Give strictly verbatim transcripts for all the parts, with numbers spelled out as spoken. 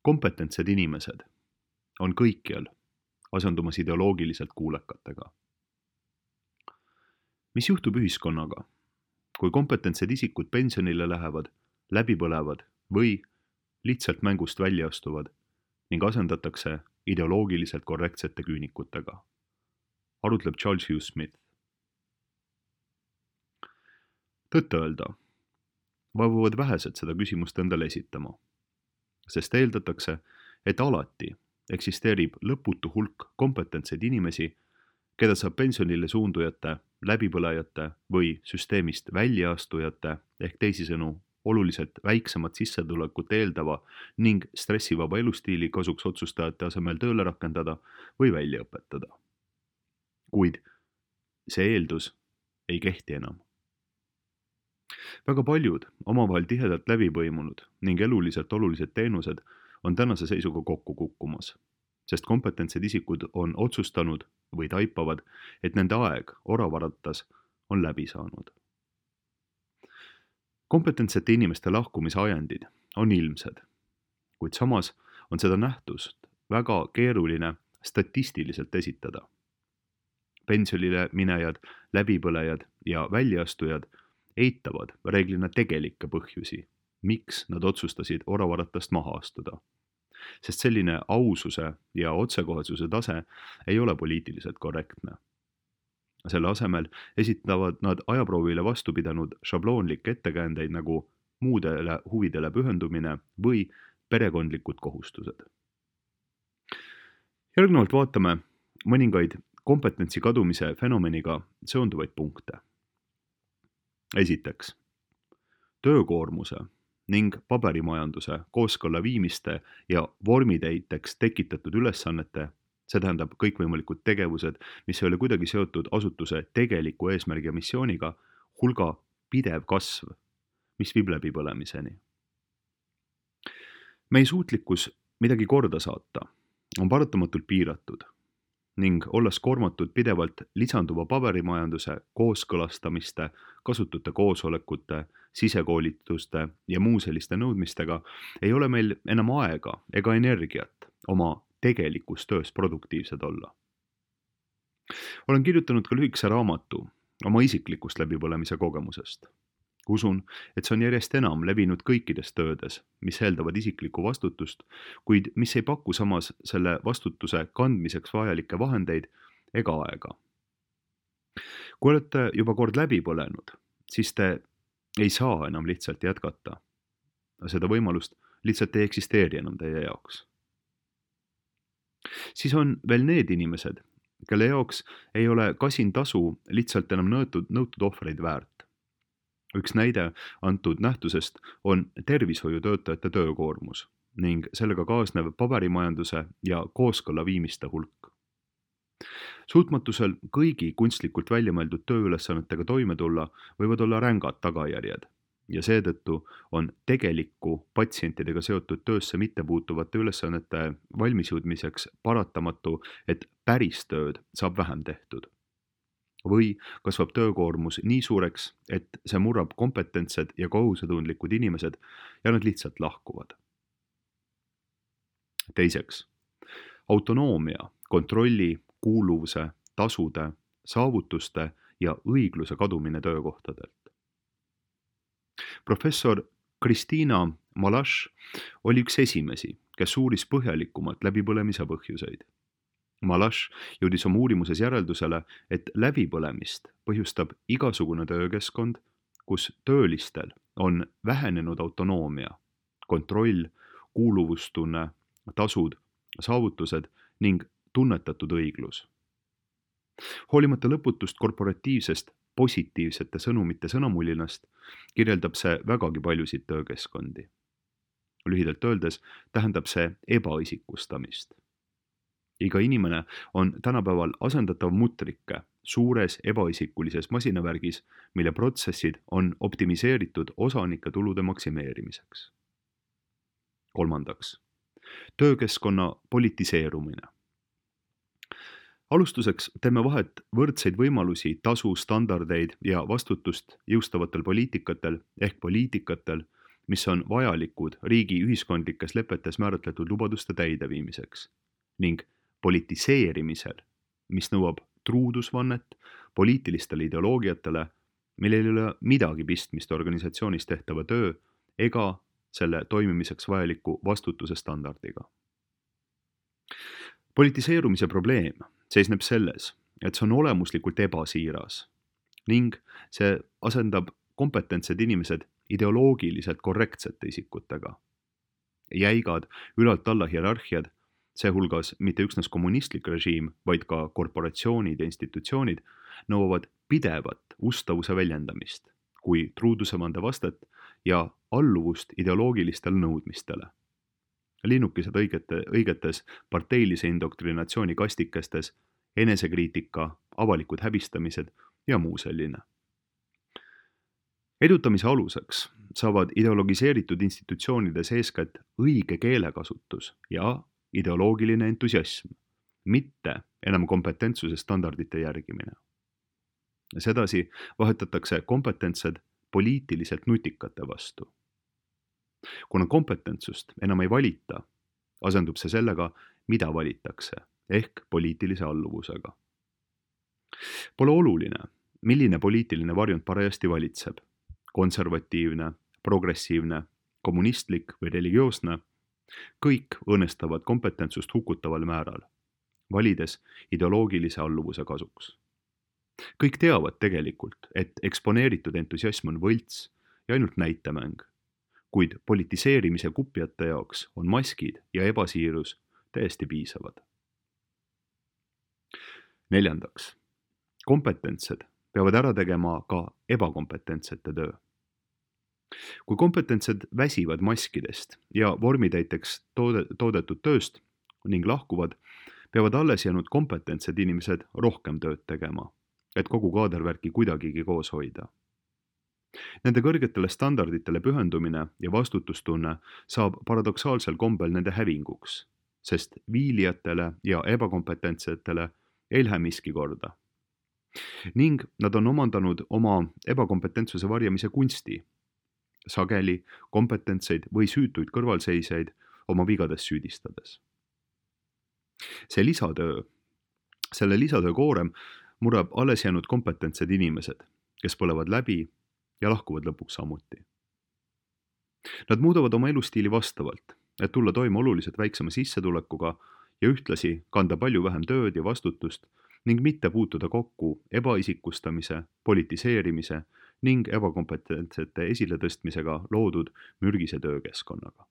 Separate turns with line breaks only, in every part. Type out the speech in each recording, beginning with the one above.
Kompetentsed inimesed on kõikjal asendumas ideoloogiliselt kuulekatega. Mis juhtub ühiskonnaga, kui kompetentsed isikud pensionile lähevad, läbi põlevad või lihtsalt mängust välja astuvad ning asendatakse ideoloogiliselt korrektsete küünikutega? Arutleb Charles Hugh Smith. Tõtt öelda, vaevuvad vähesed seda küsimust endale esitama, sest eeldatakse, et alati eksisteerib lõputu hulk kompetentseid inimesi, keda saab pensionile suundujate, läbipõlejate või süsteemist väljaastujate ehk teisisõnu oluliselt väiksemat sissetulekut eeldava ning stressivaba elustiili kasuks otsustajate asemel tööle rakendada või välja õpetada. Kuid see eeldus ei kehti enam. Väga paljud omavahel tihedalt läbi põimunud ning eluliselt olulised teenused on tänase seisuga kokku kukkumas, sest kompetentsed isikud on otsustanud või taipavad, et nende aeg oravaratas on läbi saanud. Kompetentsete inimeste lahkumise ajendid on ilmsed, kuid samas on seda nähtust väga keeruline statistiliselt esitada. Pensionile minejad, läbipõlejad ja väljaastujad eitavad reeglina tegelikke põhjusi, miks nad otsustasid oravaratast maha astuda, sest selline aususe ja otsekohesuse tase ei ole poliitiliselt korrektne. Selle asemel esitavad nad ajaproovile vastu pidanud šabloonlikke ettekäändeid nagu muudele huvidele pühendumine või perekondlikud kohustused. Järgnevalt vaatame mõningaid kompetentsi kadumise fenomeniga seonduvaid punkte. Esiteks, töökoormuse ning paberimajanduse kooskõlla viimiste ja vormitäiteks tekitatud ülesannete, see tähendab kõikvõimalikud tegevused, mis ei ole kuidagi seotud asutuse tegeliku eesmärgi ja missiooniga, hulga pidev kasv, mis viib läbipõlemiseni. Meie suutlikkus midagi korda saata on paratamatult piiratud ning olles koormatud pidevalt lisanduva paberimajanduse kooskõlastamiste, kasutute koosolekute, sisekoolituste ja muu selliste nõudmistega, ei ole meil enam aega ega energiat oma tegelikus töös produktiivsed olla. Olen kirjutanud ka lühikese raamatu oma isiklikust läbipõlemise kogemusest. Usun, et see on järjest enam levinud kõikides töödes, mis eeldavad isiklikku vastutust, kuid mis ei paku samas selle vastutuse kandmiseks vajalikke vahendeid ega aega. Kui olete juba kord läbi põlenud, siis te ei saa enam lihtsalt jätkata. Seda võimalust lihtsalt ei eksisteeri enam teie jaoks. Siis on veel need inimesed, kelle jaoks ei ole kasin tasu lihtsalt enam nõutud, nõutud ohvreid väärt. Üks näide antud nähtusest on tervishoiutöötajate töökoormus ning sellega kaasnev paberimajanduse ja kooskõlla viimiste hulk. Suutmatusel kõigi kunstlikult välja mõeldud tööülesannetega toime tulla võivad olla rängad tagajärjed ja seetõttu on tegelikku patsientidega seotud töösse mittepuutuvate ülesannete valmisjõudmiseks paratamatu, et päris tööd saab vähem tehtud. Või kasvab töökoormus nii suureks, et see murrab kompetentsed ja kohusetundlikud inimesed ja nad lihtsalt lahkuvad. Teiseks, autonoomia, kontrolli, kuuluvuse, tasude, saavutuste ja õigluse kadumine töökohtadelt. Professor Kristina Malash oli üks esimesi, kes uuris põhjalikumalt läbipõlemise põhjuseid. Malash jõudis oma uurimuses järeldusele, et läbipõlemist põhjustab igasugune töökeskkond, kus töölistel on vähenenud autonoomia, kontroll, kuuluvustunne, tasud, saavutused ning tunnetatud õiglus. Hoolimata lõputust korporatiivsest positiivsete sõnumite sõnamulinast kirjeldab see vägagi paljusid töökeskkondi. Lühidalt öeldes tähendab see ebaisikkustamist. Iga inimene on tänapäeval asendatav mutrike suures ebaisikulises masinavärgis, mille protsessid on optimiseeritud osanike tulude maksimeerimiseks. Kolmandaks, töökeskkonna politiseerumine. Alustuseks teeme vahet võrdseid võimalusi, tasu, standardeid ja vastutust jõustavatel poliitikatel ehk poliitikatel mis on vajalikud riigi ühiskondlikes lepetes määratletud lubaduste täideviimiseks, ning politiseerimisel, mis nõuab truudusvannet poliitilistele ideoloogiatele, millel ei ole midagi pistmist organisatsioonis tehtava töö ega selle toimimiseks vajaliku vastutuse standardiga. Politiseerumise probleem seisneb selles, et see on olemuslikult ebasiiras ning see asendab kompetentsed inimesed ideoloogiliselt korrektsete isikutega. Jäigad ülalt alla hierarhiad, seehulgas mitte üksnes kommunistlik režiim, vaid ka korporatsioonid ja institutsioonid nõuavad pidevat ustavuse väljendamist kui truudusevande vastet ja alluvust ideoloogilistele nõudmistele. Linnukesed õigete, õigetes parteilise indoktrinatsiooni kastikestes, enesekriitika, avalikud häbistamised ja muu selline. Edutamise aluseks saavad ideologiseeritud institutsioonides eeskätt õige keelekasutus ja ideoloogiline entusiasm, mitte enam kompetentsuse standardite järgimine. Sedasi vahetatakse kompetentsed poliitiliselt nutikate vastu. Kuna kompetentsust enam ei valita, asendub see sellega, mida valitakse, ehk poliitilise alluvusega. Pole oluline, milline poliitiline varjund parajasti valitseb, konservatiivne, progressiivne, kommunistlik või religioosne, kõik õõnestavad kompetentsust hukutaval määral, valides ideoloogilise alluvuse kasuks. Kõik teavad tegelikult, et eksponeeritud entusiasm on võlts ja ainult näitemäng, kuid politiseerimise kupjate jaoks on maskid ja ebasiirus täiesti piisavad. Neljandaks, kompetentsed peavad ära tegema ka ebakompetentsete töö. Kui kompetentsed väsivad maskidest ja vormitäiteks toode, toodetud tööst ning lahkuvad, peavad alles jäänud kompetentsed inimesed rohkem tööd tegema, et kogu kaadervärki kuidagigi koos hoida. Nende kõrgetele standarditele pühendumine ja vastutustunne saab paradoksaalsel kombel nende hävinguks, sest viilijatele ja ebakompetentsetele ei lähe miski korda. Ning nad on omandanud oma ebakompetentsuse varjamise kunsti, sageli kompetentseid või süütuid kõrvalseisjaid oma vigades süüdistades. See lisatöö, selle lisatöö koorem murrab alles jäänud kompetentsed inimesed, kes põlevad läbi ja lahkuvad lõpuks samuti. Nad muudavad oma elustiili vastavalt, et tulla toime oluliselt väiksema sissetulekuga ja ühtlasi kanda palju vähem tööd ja vastutust ning mitte puutuda kokku ebaisikustamise, politiseerimise ning ebakompetentsete esiletõstmisega loodud mürgise töökeskkonnaga.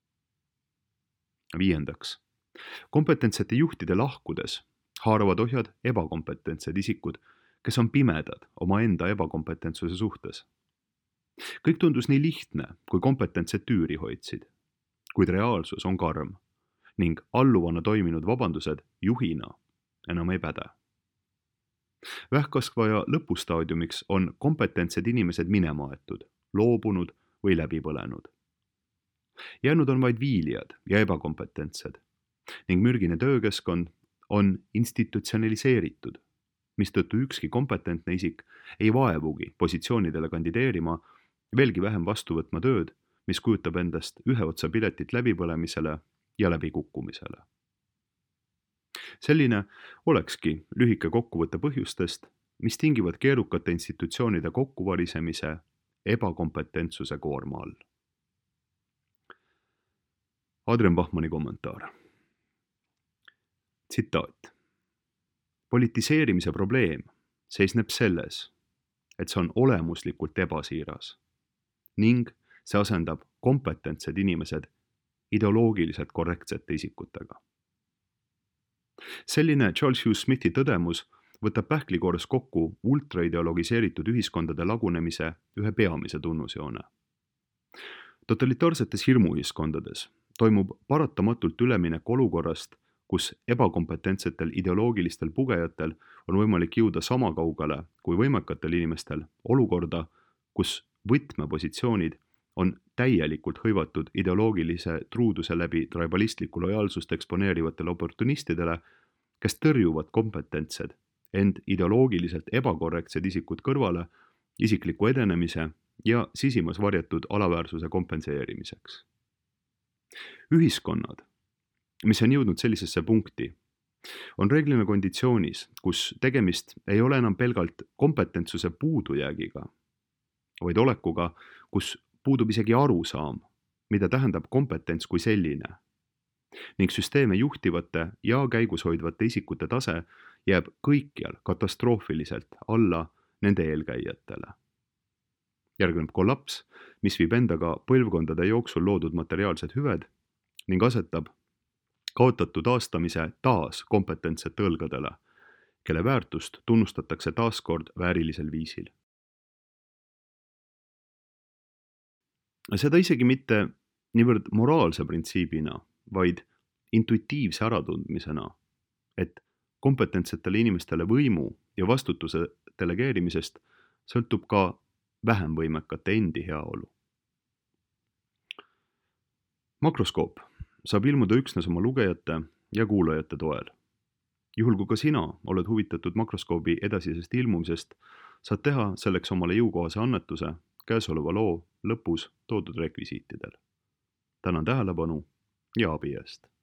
Viiendaks, kompetentsete juhtide lahkudes haaravad ohjad ebakompetentsed isikud, kes on pimedad omaenda ebakompetentsuse suhtes. Kõik tundus nii lihtne, kui kompetentsed tüüri hoidsid, kuid reaalsus on karm ning alluvana toiminud vabandused juhina enam ei päde. Vähkkasvaja lõpustaadiumiks on kompetentsed inimesed minema aetud, loobunud või läbi põlenud. Jäänud on vaid viilijad ja ebakompetentsed ning mürgine töökeskkond on institutsionaliseeritud, mistõttu ükski kompetentne isik ei vaevugi positsioonidele kandideerima, veelgi vähem vastu võtma tööd, mis kujutab endast ühe otsa piletit läbipõlemisele ja läbikukkumisele. Selline olekski lühike kokkuvõtte põhjustest, mis tingivad keerukate institutsioonide kokkuvarisemise ebakompetentsuse koorma all. Adrian Bachmanni kommentaar. Tsitaat. Politiseerimise probleem seisneb selles, et see on olemuslikult ebasiiras ning see asendab kompetentsed inimesed ideoloogiliselt korrektsete isikutega. Selline Charles Hugh Smithi tõdemus võtab pähklikoores kokku ultraideologiseeritud ühiskondade lagunemise ühe peamise tunnusjoone. Totalitaarsetes hirmuühiskondades toimub paratamatult üleminek olukorrast, kus ebakompetentsetel ideoloogilistel pugejatel on võimalik jõuda sama kaugele kui võimekatel inimestel olukorda, kus võtmepositsioonid on täielikult hõivatud ideoloogilise truuduse läbi tribalistlikku lojaalsust eksponeerivatele oportunistidele, kes tõrjuvad kompetentsed, ent ideoloogiliselt ebakorrektsed isikud kõrvale isikliku edenemise ja sisimas varjatud alaväärsuse kompenseerimiseks. Ühiskonnad, mis on jõudnud sellisesse punkti, on reeglina konditsioonis, kus tegemist ei ole enam pelgalt kompetentsuse puudujäägiga, vaid olekuga, kus puudub isegi arusaam, mida tähendab kompetents kui selline, ning süsteeme juhtivate ja käigus hoidvate isikute tase jääb kõikjal katastroofiliselt alla nende eelkäijatele. Järgneb kollaps, mis viib endaga põlvkondade jooksul loodud materiaalsed hüved ning asetab kaotatud aastamise taas kompetentsete õlgadele, kelle väärtust tunnustatakse taaskord väärilisel viisil. Seda isegi mitte niivõrd moraalse printsiibina, vaid intuitiivse äratundmisena, et kompetentsetele inimestele võimu ja vastutuse delegeerimisest sõltub ka vähem võimekate endi heaolu. Makroskoop saab ilmuda üksnes oma lugejate ja kuulajate toel. Juhul kui ka sina oled huvitatud makroskoobi edasisest ilmumisest, saad teha selleks omale jõukohase annetuse käesoleva loo lõpus toodud rekvisiitidel. Tänan tähelepanu ja abi eest!